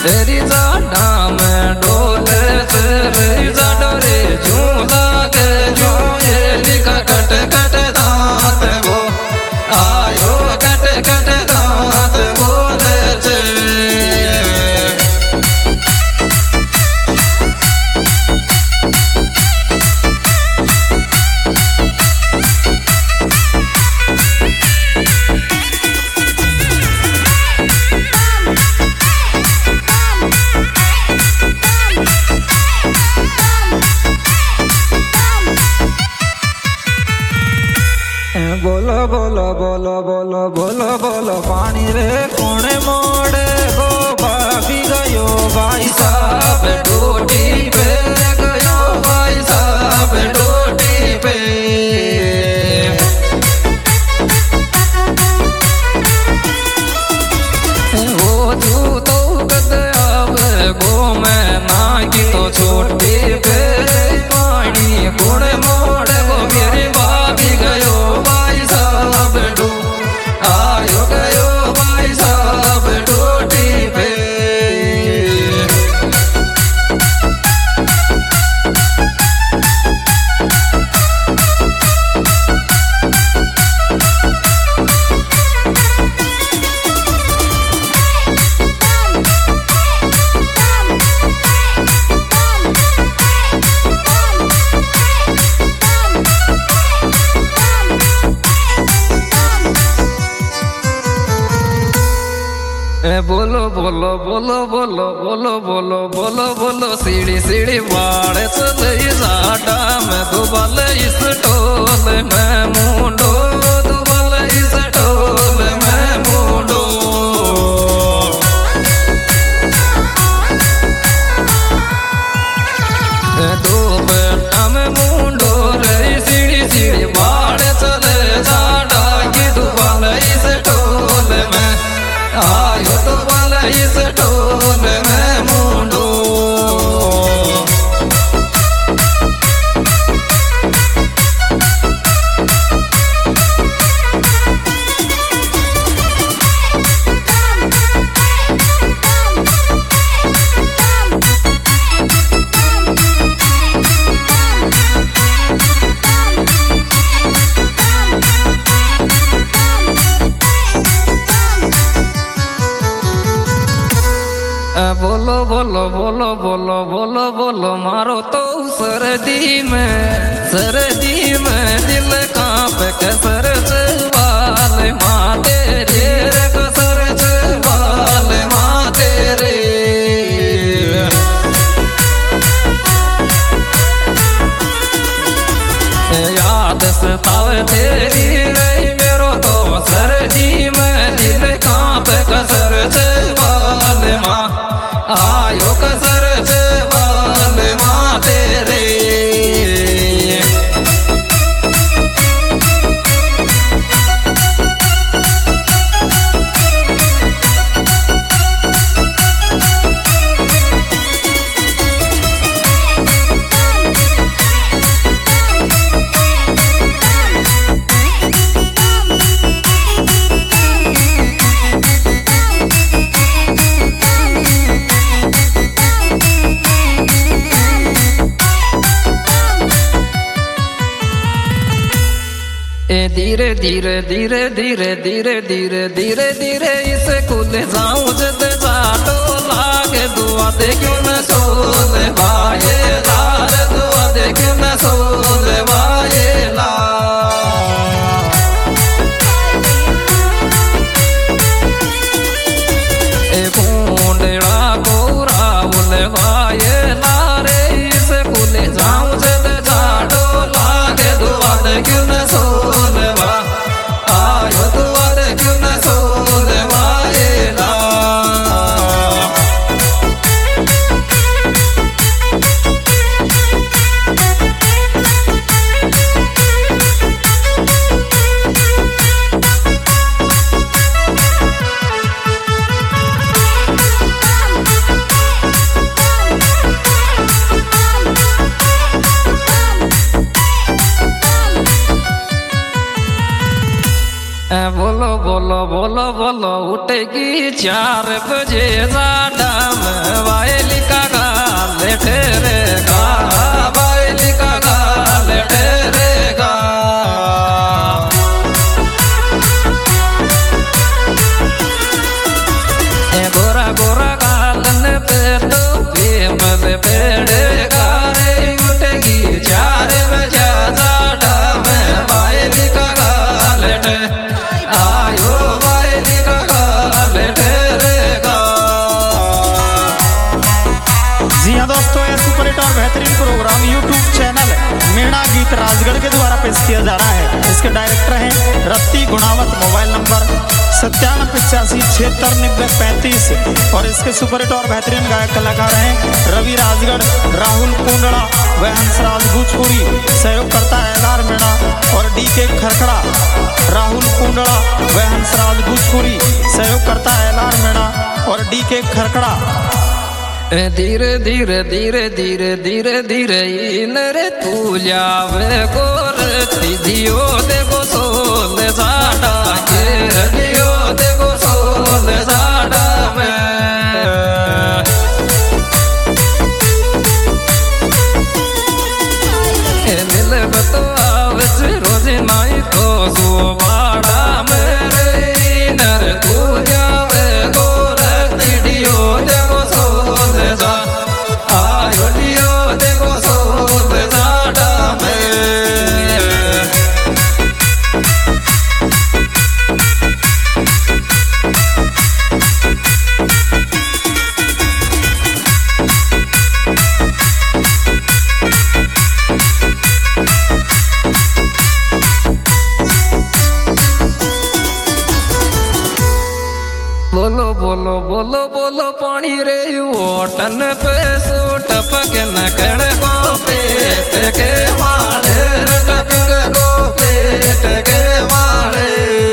तेरी जाडा में डोले तेरी जाडो रे झूला के जो ये लिखा कट कट दांत वो आयो कट कट दांत बोले चे बोलो बोलो बोलो बोलो बोलो बोलो पानी रे कोने मोड़े गो भाभी गयो भाई साहब डोटी पे गयो भाई साहब डोटी पे वो तू तो कद आवे गो मैं ना की तो छोटी पे पानी कोने मोड़े गो मेरी भाभी गयो आयो गयो भाई साहब डोटी पे बोलो बोलो बोलो बोलो बोलो बोलो बोलो बोलो सीढ़ी सीढ़ी बाढ़ चले जाडा में दुबल इस टोल में मुंडो दुबल इस टोल में मुंडो दो बेटा में मुंडो रे सीढ़ी सीढ़ी बाढ़ चले जाडा की दुबल इस टोल में आयो तो वाला इस टोल में मुंडो बोलो बोलो बोलो बोलो बोलो बोलो मारो तो सर्दी में दिल कांप के सर वाल माते रे सर वाल माते रे याद सतावे तेरी रे मेरो तो सर्दी में दिल कांप के सर वाल माँ आयो कसर से बाल माते रे धीरे धीरे धीरे धीरे धीरे धीरे धीरे धीरे इसे खुल जाऊं जद जाटो लागे दुआ दे क्यों न सोले भाई लार दुआ दे क्यों न सोले भाई कुंडड़ा गोरा बोले भाई लारे इसे खुल जाऊं जद जाटो लागे दुआ दे क्यों न सोले आयो दुआ दे क्यों न सोले भाई ला बोलो बोलो उठेगी 4 बजे जाडा में वायली का गाल ठहरेगा वायली का गाल ठहरेगा गोरा गोरा गालन पे तो फेमस पेड़ेगा रे उठेगी 4 बजे जाडा में वायली का गाल आयो वायली का गाल ठहरेगा। जी हाँ दोस्तों, यह सुपर हिट और बेहतरीन प्रोग्राम यूट्यूब चैनल मीणा गीत राजगढ़ के द्वारा पेश किया जा रहा है। इसके डायरेक्टर हैं रत्ती गुणावत। मोबाइल नंबर 9785769035 और इसके सुपर हिट और बेहतरीन गायक कलाकार हैं रवि राजगढ़, राहुल कुंडड़ा व हंसराज भोजपुरी। सहयोग करता है एलआर मीणा और डीके खरखड़ा। राहुल कुंडड़ा व हंसराज भोजपुरी सहयोग करता है एलआर मीणा और डीके खरखड़ा। धीरे धीरे धीरे धीरे धीरे धीरे नरे तू जावे गोर दियो देखो सोल साडा के दियो देखो सोल साडा में मिले बतो आवस रोज नाई तो सो बाड़ा मेरे नरे तू जावे गोर दियो देखो सोल आयो दियो देखो सोल साडा में बोलो बोलो बोलो बोलो पानी रे ओटन पे सूट पकन कड़ को पेट के मारे टक को पेट के मारे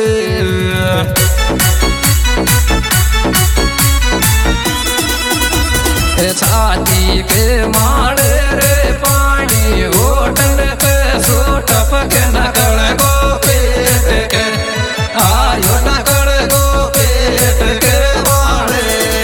छाती के मारे रे पानी ओटन पे सूट पकन कड़ को पेट के आयो टकड़ को पेट के मारे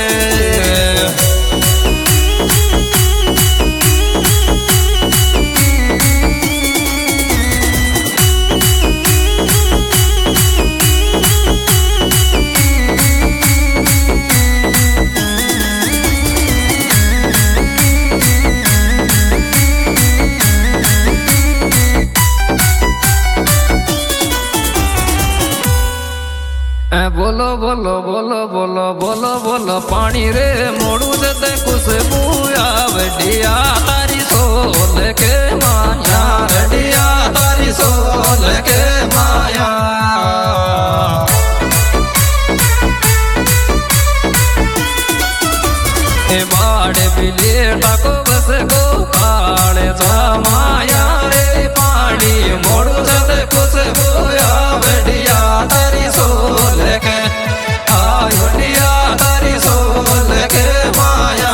बोलो बोलो बोलो बोलो बोलो बोलो पानी रे मोड़ू दे खुशबू आवडिया तारी सोल के माया रडिया तारी सोल के माया बाड़ बिलेटा को बस गो काले माया रे पानी मोड़ू दे खुशबू आवडिया तारी सोल के आयो डिया तारी सोल के माया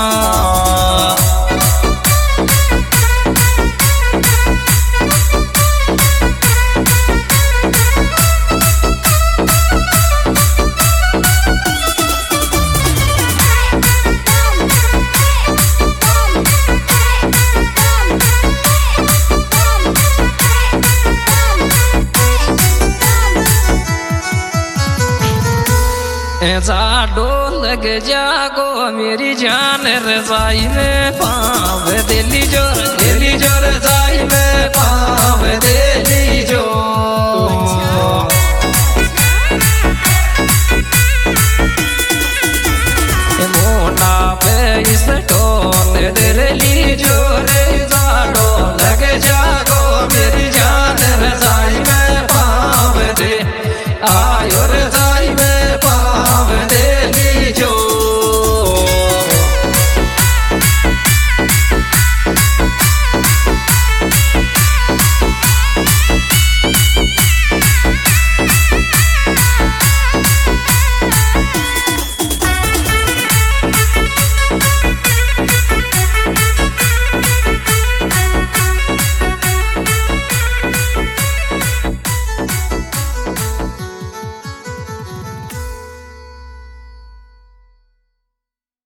जाडो लग जागो मेरी जान रजाई में पाव दिल्ली जोर जाई में पाव दिल्ली जो मोटा पे इस टोल दिल्ली जो रे